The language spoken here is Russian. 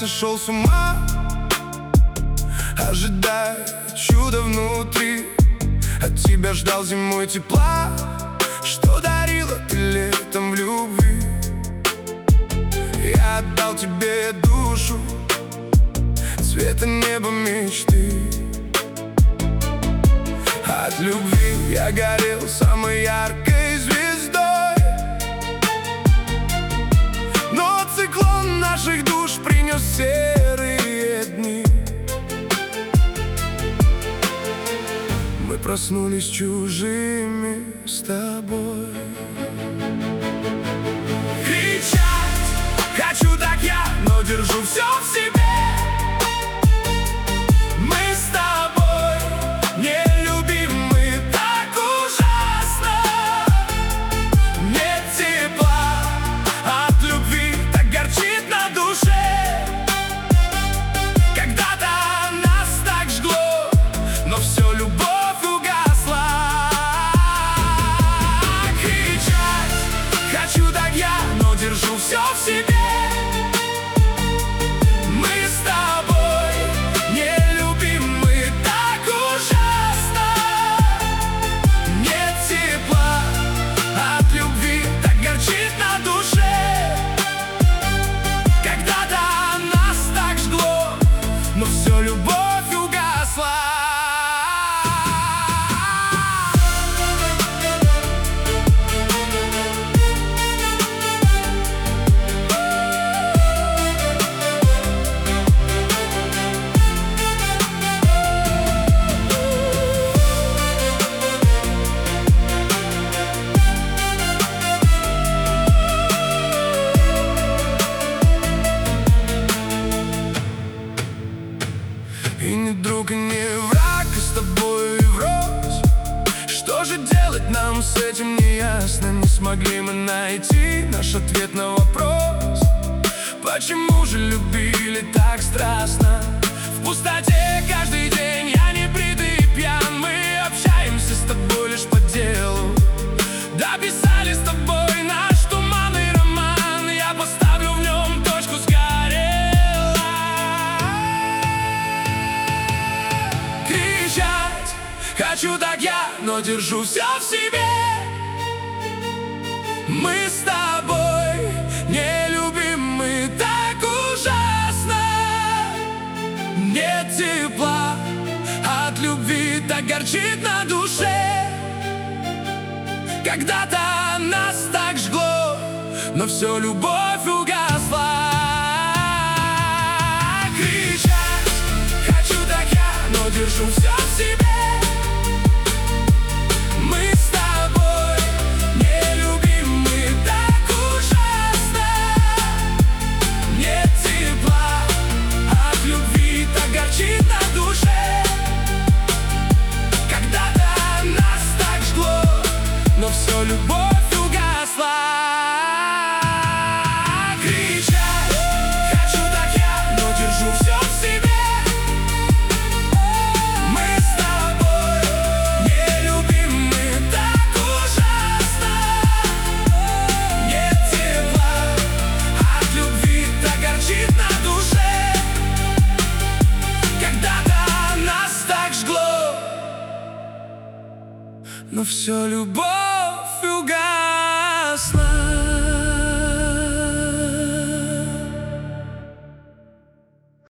сошел с ума, ожидая чуда внутри. От тебя ждал зимой тепла, что дарила ты летом в любви. Я отдал тебе душу, цвета неба мечты. От любви я горел самой яркой звездой, но циклон наших душ принес серые дни. Мы проснулись чужими с тобой. Кричать хочу так я, но держу все в себе. Мы с тобой нелюбимы, так ужасно. Нет тепла от любви, так горчит на душе. Когда-то нас так жгло, но все любовь угасла. Кричать хочу так я, но держу все в себе. Мы с тобой нелюбимы, так ужасно. Нет тепла от любви, так горчит на душе. Когда-то нас так жгло, но все любовь угасла. И не друг, и не враг, и с тобой врозь. Что же делать нам с этим не ясно. Не смогли мы найти наш ответ на вопрос. Почему же любили так страстно? В пустоте каждый день я не бритый и пьян. Мы общаемся с тобой лишь по делу. Дописали с тобой наш туманный роман. Я поставлю в нем точку, сгорела. Кричать хочу так я, но держу все в себе. Мы с тобой нелюбимы, так ужасно. Нет тепла от любви, так горчит на душе. Когда-то нас так жгло, но все любовь угасла. Кричать хочу так я, но держу все в себе. Мы с тобой нелюбимы, так ужасно. Нет тепла от любви, так горчит на душе. Когда-то нас так жгло, но все любовь угасла. Кричать хочу так я, но держу все в себе. Мы с тобой нелюбимы, так ужасно. Нет тепла от любви, так горчит на душе. Когда-то нас так жгло, но все любовь угасла.